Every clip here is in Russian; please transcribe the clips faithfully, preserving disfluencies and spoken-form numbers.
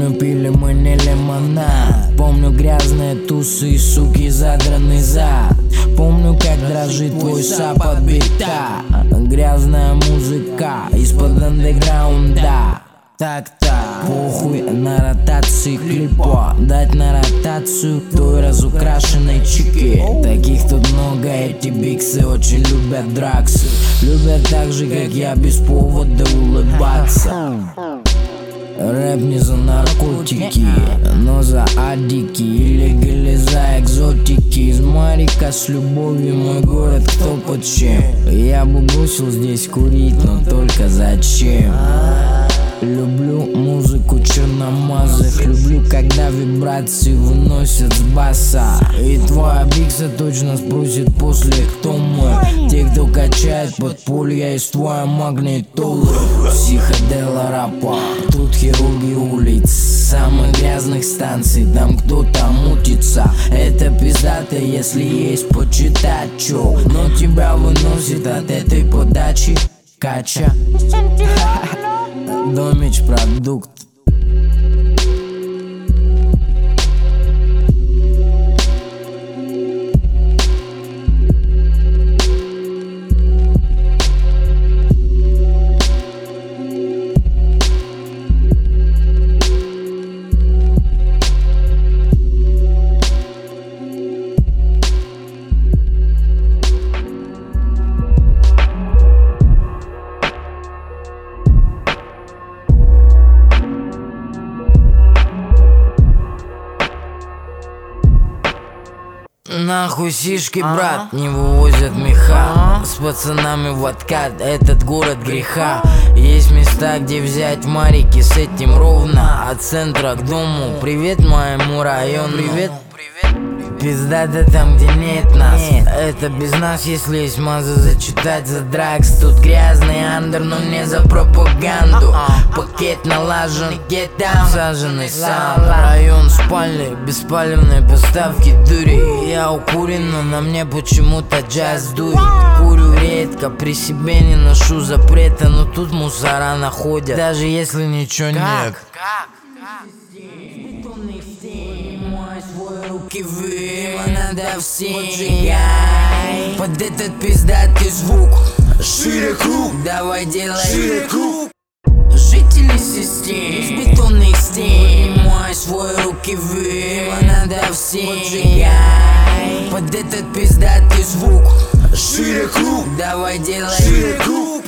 Помню, пили мы не лимонад. Помню грязные тусы и суки задранный зад. Помню, как дрожит твой сап от бита. Грязная музыка из-под андеграунда. Так-так, похуй на ротации клипа. Дать на ротацию той разукрашенной чеки. Таких тут много, эти биксы очень любят драксы. Любят так же, как я, без повода улыбаться. Рэп не за наркотики, но за адики или гели за экзотики. Из Марика с любовью мой город кто под чем. Я бы бросил здесь курить, но только зачем? Люблю музыку черномазых. Люблю, когда вибрации выносят с баса. И твоя бикса точно спросит после, кто мы. Те, кто качает подполья из твоей магнитолы. Психодела рапа, тут хирурги улиц, самых грязных станций, там кто-то мутится. Это пиздато, если есть почитать, чё. Но тебя выносит от этой подачи кача. Домич продукт. Нахуй сишки, брат, не вывозят меха. С пацанами в откат, этот город греха. Есть места, где взять марики, с этим ровно. От центра к дому, привет моему району. Привет, пиздата там, где нет нас. Это без нас, если есть маза зачитать за дракс. Тут грязный андер, но не за пропаганду. Пакет налажен, саженный сам. Район спальный, беспалевные поставки дури. Я укурен, но на мне почему-то джаз дует. Курю редко, при себе не ношу запрета. Но тут мусора находят, даже если ничего нет. Руки выма, надо всем поджигай под этот пиздатый звук. Шире круг, давай делай шире круг. Жители систем, с бетонных стен, мой свой руки выма, надо всем поджигай под этот пиздатый звук. Шире круг, давай делай шире круг.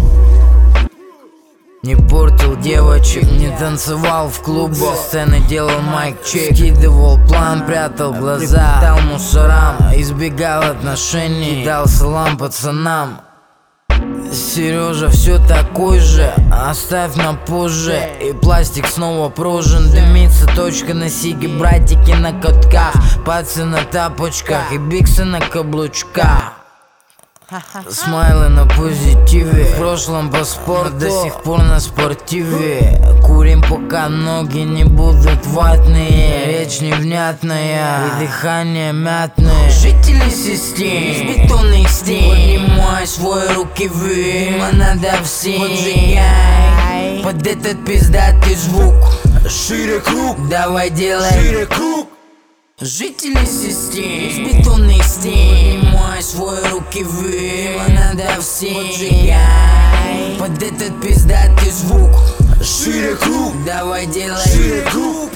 Не портил девочек, не танцевал в клубах, со сцены делал майк-чек, скидывал план, прятал глаза, дал мусорам, избегал отношений, дал салам пацанам. Сережа все такой же, оставь на позже. И пластик снова прожен, дымится точка на сиге, братики на катках, пацы на тапочках и биксы на каблучках. Смайлы на позитиве, в прошлом паспорт, до сих пор на спортиве. Курим, пока ноги не будут ватные, речь невнятная и дыхание мятное. Жители систем, с бетонных стен, поднимай свои руки выма, надо всем поджигай под этот пиздатый звук. Шире круг, давай делай шире круг. Жители систем, с бетонных стен, поднимай свои руки выма, надо всем поджигай под этот пиздатый звук. Шире круг, давай делай шире круг.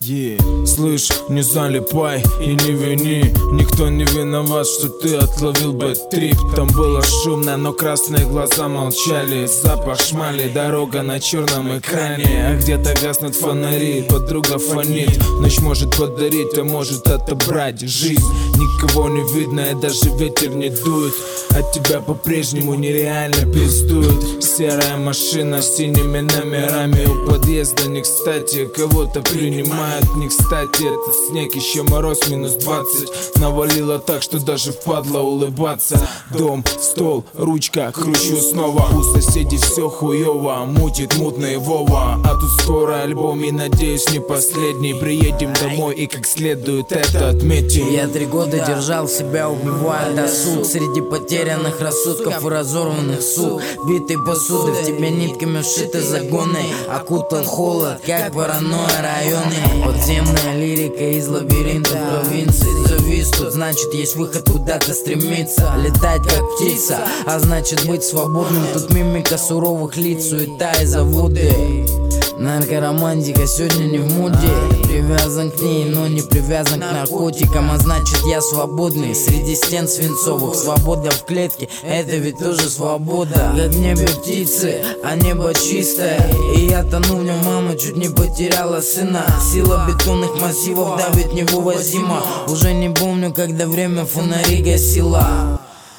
Yeah. Слышь, не залипай и не вини, никто не виноват, что ты отловил бэт-трип. Там было шумно, но красные глаза молчали. Запах шмали, дорога на черном экране. А где-то гаснут фонари, подруга фонит. Ночь может подарить, а может отобрать жизнь. Никого не видно, и даже ветер не дует. От тебя по-прежнему нереально пиздует. Серая машина с синими номерами у подъезда не кстати. Кого-то принимают не кстати. Этот снег, еще мороз минус двадцать. Навалило так, что даже впадло улыбаться. Дом, стол, ручка, кручу снова. У соседей все хуево, мутит мутный Вова. А тут скоро альбом и, надеюсь, не последний. Приедем домой и как следует это отметим. Я три года держал себя, убивая досуг среди потерянных рассудков и разорванных сук. Битой посуды, в тебе нитками вшиты загоны. Окутал холод, как паранойя районы. Подземная лирика из лабиринтов провинции. Завис тут, значит есть выход куда-то стремиться. Летать как птица, а значит быть свободным. Тут мимика суровых лиц, суета и заводы. Наркоромантика сегодня не в моде. Привязан к ней, но не привязан к наркотикам. А значит я свободный среди стен свинцовых. Свобода в клетке, это ведь тоже свобода. Как в небе птицы, а небо чистое. И я тону в нем, мама чуть не потеряла сына. Сила бетонных массивов давит невывозимо. Уже не помню, когда время фонари гасила.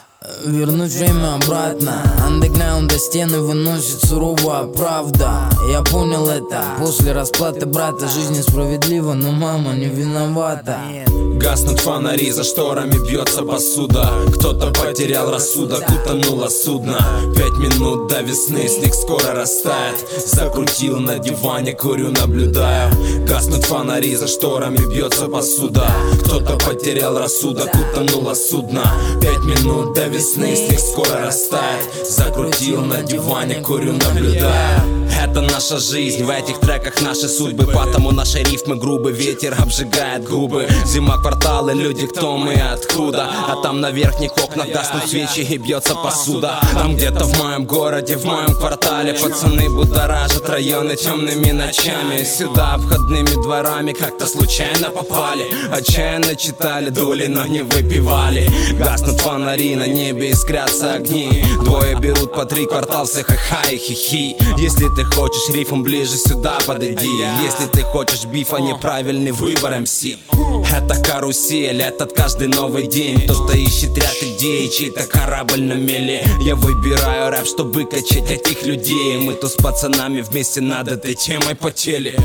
Вернуть время обратно. Андеграунда стены выносит суровая правда. Я понял это после расплаты брата. Жизнь несправедлива, но мама не виновата. Гаснут фонари, за шторами бьется посуда. Кто-то потерял рассудок, утонуло судно. Пять минут до весны, снег скоро растает. Закрутил на диване, курю, наблюдаю. Гаснут фонари, за шторами бьется посуда. Кто-то потерял рассудок, утонуло судно. Пять минут до весны, снег скоро растает. Закрутил на диване, курю, наблюдаю. Это наша жизнь, в этих треках наши судьбы. Потому наши рифмы грубы, ветер обжигает губы. Зима, кварталы, люди, кто мы, откуда? А там на верхних окнах гаснут свечи и бьется посуда. Там где-то в моем городе, в моем квартале пацаны будоражат районы темными ночами. Сюда обходными дворами как-то случайно попали. Отчаянно читали дули, но не выпивали. Гаснут фонари, на небе искрятся огни. Двое берут по три, квартал все ха-ха и хихи. Если ты хочешь рифм, ближе сюда подойди. Если ты хочешь бифа, неправильный выбор эм си. Это карусель, этот каждый новый день. Кто-то ищет ряд идей, чей-то корабль на мели. Я выбираю рэп, чтобы качать этих людей. Мы тут с пацанами вместе над этой темой потели.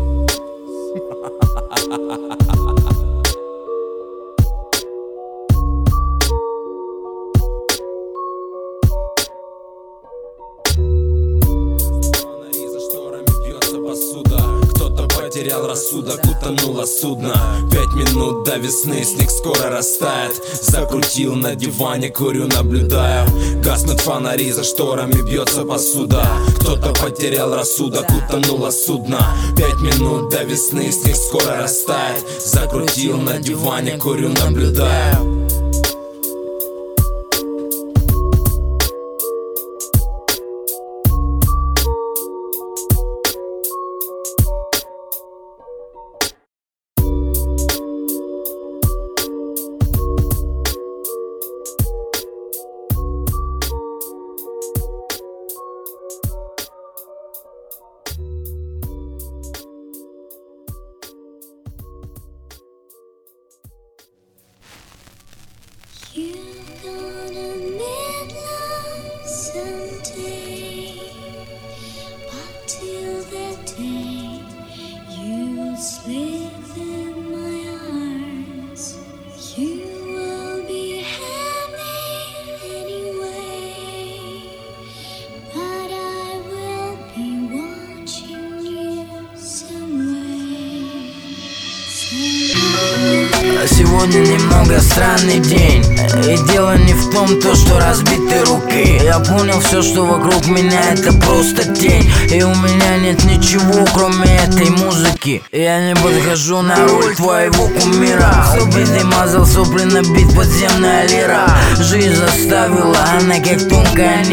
Кто-то потерял рассудок, утонуло судно. Пять минут до весны, снег скоро растает. Закрутил на диване, курю, наблюдаю. Гаснут фонари, за шторами бьется посуда. Кто-то потерял рассудок, утонуло судно. Пять минут до весны, снег скоро растает. Закрутил на диване, курю, наблюдаю. You're gonna meet love someday, but till that day you'll sleep in my arms. You will be happy anyway, but I will be watching you somewhere. somewhere. Сегодня немного странный день. И дело не в том, то, что разбиты руки. Я понял, все, что вокруг меня, это просто тень. И у меня нет ничего, кроме этой музыки. Я не подхожу на роль твоего кумира. Убитый мазал, сопли набит подземная лира. Жизнь заставила, она как тонкая нить.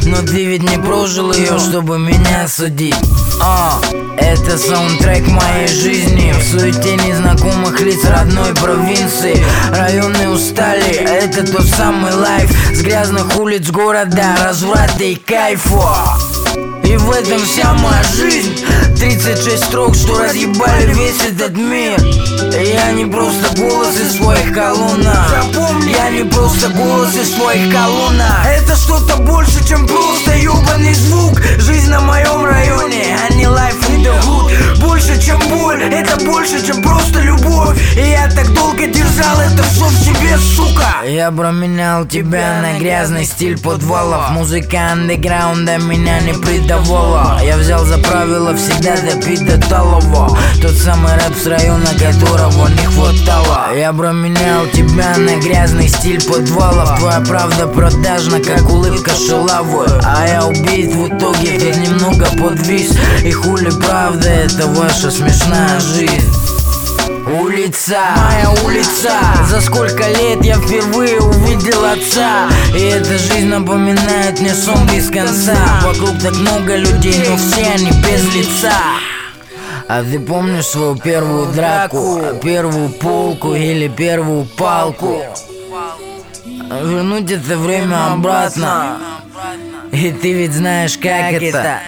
но ты ведь не прожил ее, чтобы меня судить. А, это саундтрек моей жизни. В суете незнакомых лиц родной провинции. Районы устали, это тот самый лайф. С грязных улиц города, разврата и кайфа. И в этом вся моя жизнь. Тридцать шесть строк, что разъебали весь этот мир. Я не просто голос из своих колоннах. Запомни, я не просто голос из своих колоннах. Это что-то больше, чем просто ёбаный звук. Жизнь на моем районе, а не life in the hood. Больше, чем боль, это больше, чем просто любовь. И я так долго держал это все в себе, сука. Я променял тебя на грязный стиль подвалов. Музыка андеграунда меня не предавала. Я взял за правило всегда допить до талого. Тот самый рэп с района, которого не хватало. Я променял тебя на грязный стиль подвалов. Твоя правда продажна, как улыбка шалавы. А я убит в итоге, тут немного подвис. И хули правда, это ваша смешная жизнь. Улица, моя улица. За сколько лет я впервые увидел отца. И эта жизнь напоминает мне сон без конца. Вокруг так много людей, но все они без лица. А ты помнишь свою первую драку, первую полку или первую палку? Вернуть это время обратно. И ты ведь знаешь, как это.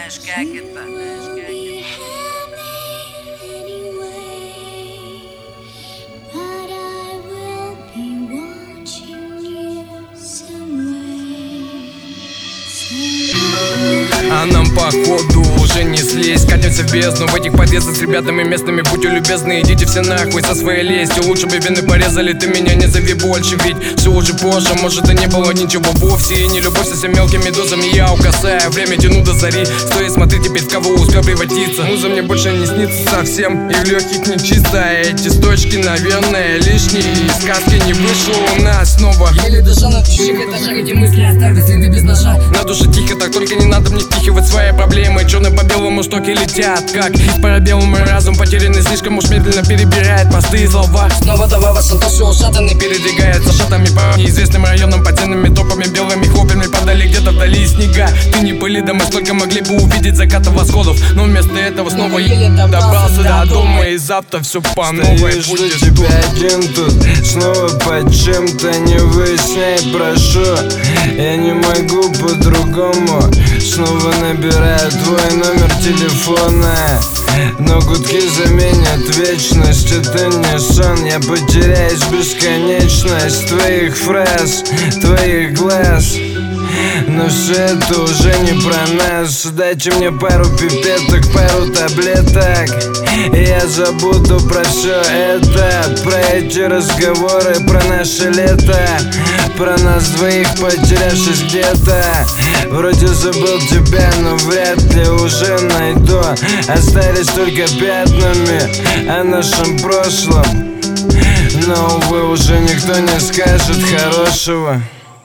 А нам походу уже не слезть. Катимся в бездну в этих подъездах с ребятами местными. Будьте любезны, идите все нахуй со своей лестью. Лучше бы вины порезали, ты меня не зови больше. Ведь все уже позже, может и не было ничего вовсе. И не любовь со всеми мелкими дозами я угасаю. Время тяну до зари, стоит смотреть теперь в кого успел превратиться. Муза мне больше не снится совсем, и в легких не чисто. Эти строчки, наверное, лишние. Из сказки не вышло у нас снова. Еле дыша на чужих этажах, эти мысли оставят следы без ножа. На душе тихо, так только не надо мне впихивать свои проблемы. Черные по белому штоки летят, как из парабеллум. Мой разум потерянный слишком уж медленно перебирает простые слова. Снова давай вас все ушатанный. Передвигается шатами по неизвестным районам, подземными топами, белыми хлопьями падали где-то вдали снега. Ты не пыли, да мы столько могли бы увидеть закатов восходов. Но вместо этого снова еле добрался до дома. И завтра все по новой будет. Жду тебя один тут, снова под чем-то. Не выясняй, прошу, я не могу по-другому. Снова набираю твой номер телефона, но гудки заменят вечность. Это не сон, я потеряюсь в бесконечность твоих фраз, твоих глаз. Но все это уже не про нас. Дайте мне пару пипеток, пару таблеток, и я забуду про все это. Про эти разговоры, про наше лето, про нас двоих, потерявшись где-то. Вроде забыл тебя, но вряд ли уже найду. Остались только пятнами о нашем прошлом, но, увы, уже никто не скажет хорошего.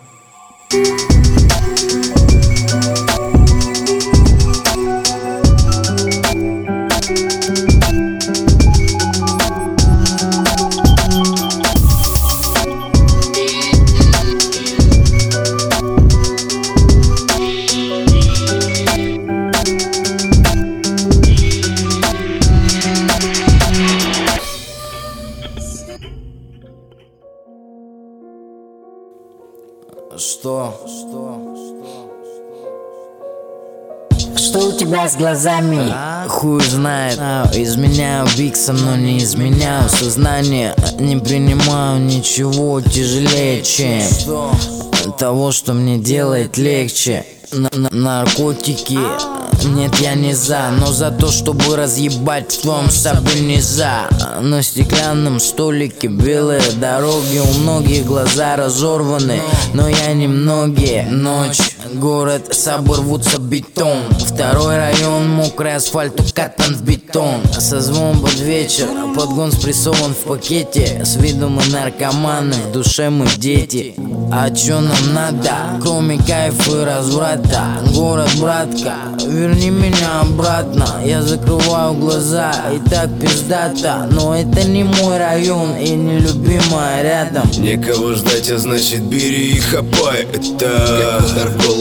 Что? Что? Что у тебя с глазами? А? Хуй знает. Изменяю виксом, но не изменяю сознание. Не принимаю ничего тяжелее, чем того, что мне делает легче. Н -н Наркотики. Нет, я не за, но за то, чтобы разъебать в твоем сабе не за. На стеклянном столике белые дороги, у многих глаза разорваны, но я не многие. Ночь, город, сабы рвутся бетон. Второй район, мокрый асфальт укатан в бетон. Созвон под вечер, подгон спрессован в пакете. С виду мы наркоманы, в душе мы дети. А чё нам надо, кроме кайфа и разврата? Город, братка, верни меня обратно. Я закрываю глаза, и так пиздата. Но это не мой район и не любимая рядом. Некого ждать, а значит бери и хапай. Это как удар в голову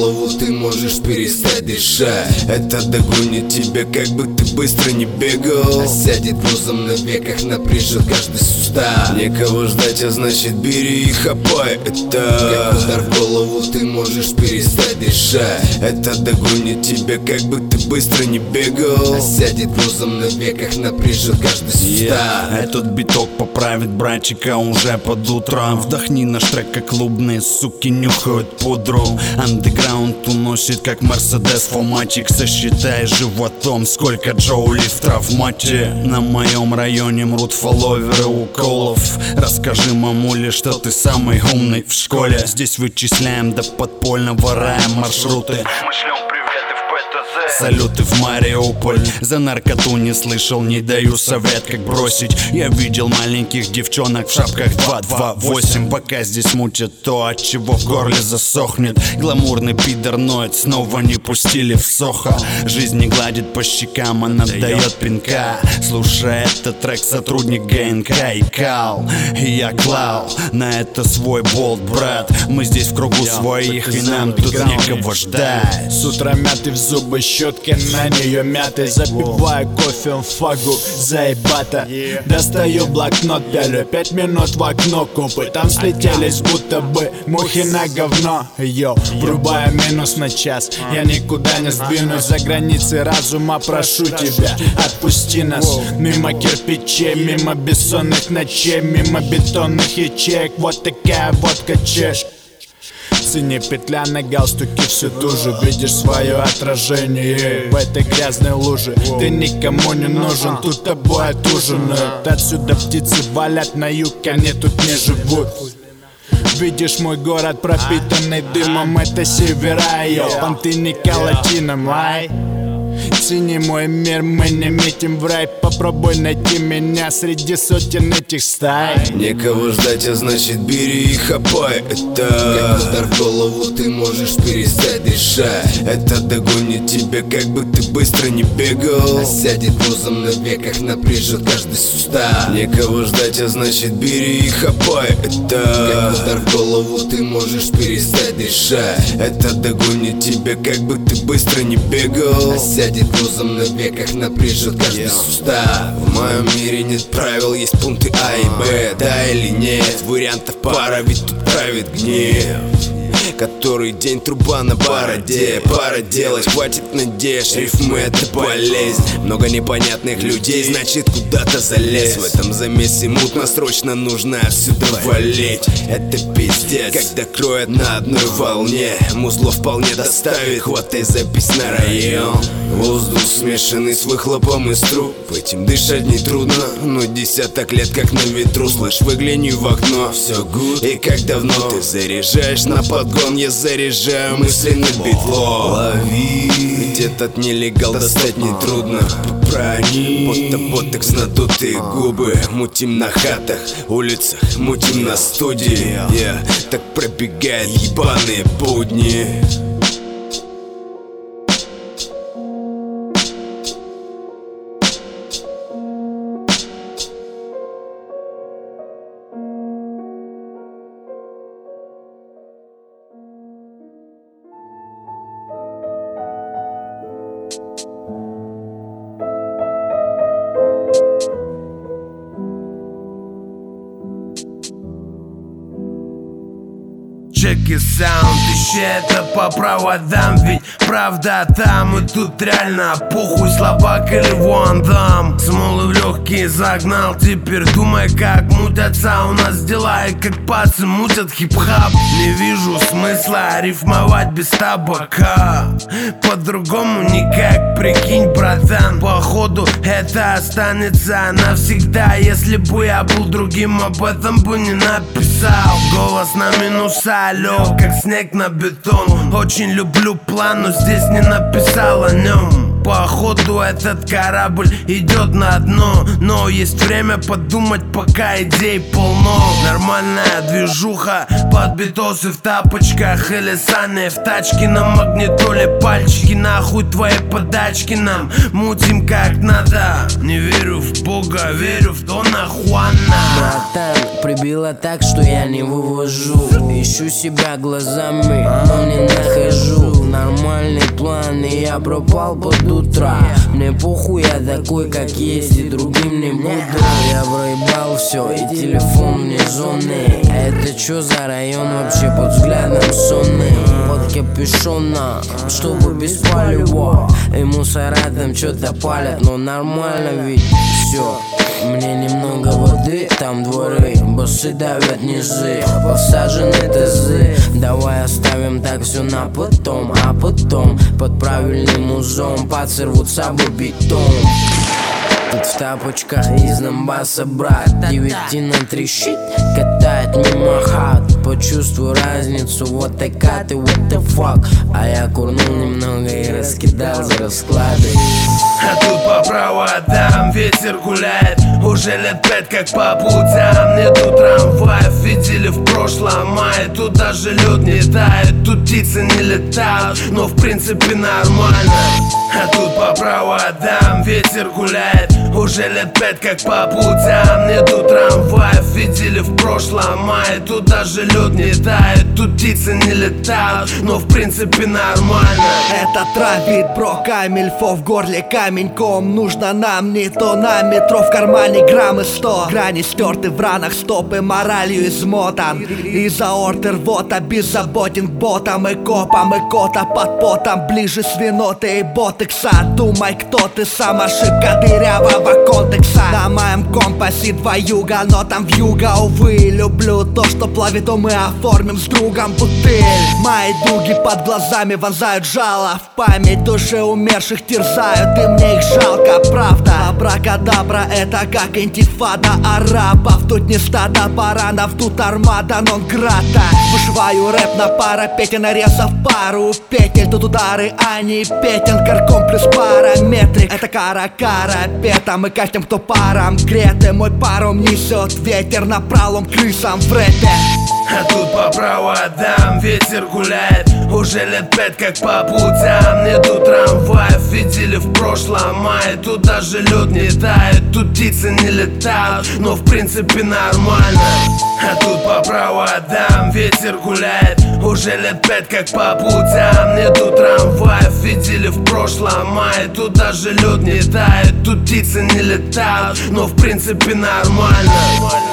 голову, ты можешь перестать дышать. Это догонит тебя, как бы ты быстро не бегал. А сядет грузом на веках, напряжет каждый сустав. Некого ждать, а значит бери и хапай. Это как удар в голову, ты можешь перестать дышать. Это догонит тебя, как бы ты быстро не бегал. А сядет грузом на веках, напряжет каждый сустав. Yeah, этот биток поправит братчика уже под утро. Вдохни наш трек, как клубные суки нюхают пудру. Андеграунд уносит, как Мерседес фоматик. Сосчитай животом, сколько джоули в травмате. На моем районе мрут фолловеры уколов. Расскажи мамуле, что ты самый умный в школе. Здесь вычисляем до подпольного рая маршруты. Мы шлем приветы в ПТЗ, салюты в Мариуполь. За наркоту не слышал, не даю совет, как бросить. Я видел маленьких девчонок в шапках два два восемь. Пока здесь мутят то, от чего в горле засохнет. Гламурный пидор ноет, снова не пустили в Сохо. Жизнь не гладит по щекам, она дает пинка. Слушай этот трек, сотрудник ГНК и Кал. И я клал на это свой болт, брат. Мы здесь в кругу своих, и нам тут некого ждать. С утра мятый в зубы щетки, на нее мяты. Запиваю кофе, фагу, заебато. Достаю блокнот, пялю пять минут в окно. Купы там слетелись, будто бы мухи на говно. Йо, врубаю минус на час, я никуда не сдвинусь. За границы разума прошу тебя, отпусти нас. Мимо кирпичей, мимо бессонных ночей, мимо бетонных ячеек. Вот такая водка чеш. Цени петля на галстуке все туже. Видишь свое отражение в этой грязной луже. Ты никому не нужен, тут тобой отужинают. Отсюда птицы валят на юг, они тут не живут. Видишь мой город, пропитанный дымом, это севера, йо. Понты не колотином, ай. Цени мой мир, мы не метим в рай. Попробуй найти меня среди сотен этих стай. Некого ждать, а значит бери и хапай. Это как удар в голову, ты можешь перестать дышать. Это догонит тебя, как бы ты быстро не бегал. А сядет грузом на веках, напряжет каждый сустав. Некого ждать, а значит бери и хапай. Это как удар в голову, ты можешь перестать дышать. Это догонит тебя, как бы ты быстро не бегал. А сядет грузом на веках, напряжет каждый сустав. В моем мире нет правил, есть пункты А и Б. Да или нет, вариантов пара, ведь тут правит гнев. Который день труба на бороде. Пора делать, хватит надежд. Рифмы это болезнь. Много непонятных людей, значит куда-то залез. В этом замесе мутно, срочно нужно отсюда валить. Это пиздец, когда кроет на одной волне. Музло вполне доставит, хватай запись на район. Воздух смешанный с выхлопом из труб. Этим дышать не трудно, но десяток лет как на ветру. Слышь, выгляни в окно, все гуд. И как давно ты заряжаешь на подгон, я заряжаю мысленный битло. Лови, ведь этот нелегал достать нетрудно. Прони, будто ботекс надутые губы. Мутим на хатах, улицах, мутим на студии. Yeah, так пробегает ебаные будни. Чеки саунд, ищи это по проводам. Ведь правда там и тут реально похуй, слабак или Ван Дам. Смолы в легкие загнал, теперь думай как мутятся у нас дела. И как пацы мутят хип-хап. Не вижу смысла рифмовать без табака. По-другому никак, прикинь, братан. Походу это останется навсегда. Если бы я был другим, об этом бы не написал. Голос на минуса, лёг, как снег на бетон. Очень люблю план, но здесь не написал о нем. Походу этот корабль идет на дно. Но есть время подумать, пока идей полно. Нормальная движуха, под битосы в тапочках или саны в тачке. На магнитоле пальчики, нахуй твои подачки. Нам мутим как надо. Не верю в Бога, верю в Дона Хуана. Братан, прибило так, что я не вывожу. Ищу себя глазами, но не нахожу. нормальный план, и я пропал под утро. Мне похуй, я такой, как есть, и другим не буду. Я проебал все, и телефон вне зоны. А это чё за район вообще под взглядом сонный? Под капюшоном, чтобы без палева. И мусора там чё-то палят, но нормально ведь все. Мне немного воды, там дворы, боссы давят низы, посажены тазы. Давай оставим так все на потом, а потом под правильным узом пацы рвутся бы бетон. Тут в тапочках из Донбасса брат девятина трещит, катает мимо хат. Почувствуй разницу, вот такая ты, what the fuck. А я курнул немного и раскидал за расклады. А тут по проводам ветер гуляет уже лет пять, как по путям. Нету трамваев, видели в прошлом мае. Тут даже лед не тает, тут птицы не летают, но в принципе нормально. А тут по проводам ветер гуляет уже лет пять, как по путям. Нету трамваев, видели в прошлом мае. Тут даже лед не тает, тут птицы не летают, но в принципе нормально. Это травит, бро, камель, фо в горле каменьком. Нужно нам не то на метро, в кармане граммы сто. Грани стерты в ранах, стопы моралью измотан. Из-за ордер рвота, беззаботен к ботам и копам. И кота под потом, ближе свиноты и ботекса. Думай, кто ты сам, ошибка дырявого контекста. На моем компасе два юга, но там вьюга, увы. Люблю то, что плавит, то мы оформим с другом бутыль. Мои дуги под глазами вонзают жало в память. Души умерших терзают, и мне их жалко, правда. Абракадабра, это как интифада арабов. Тут не стадо баранов, тут армада нон-грата. Вышиваю рэп на парапете, нарезав пару петель. Тут удары, а не петен, карком плюс параметрик. Это кара-кара, пета, мы катим, кто паром греты. Мой паром несет ветер на пролом крысам в рэпе. А тут по проводам ветер гуляет уже лет пять, как по путям. Нету трамваев, видели в прошлом мае. Тут даже лед не тает, тут птицы не летают, но в принципе нормально. А тут по проводам ветер гуляет уже лет пять, как по путям. Нету трамваев, видели в прошлом мае. Тут даже лед не тает, тут птицы не летают, но в принципе нормально.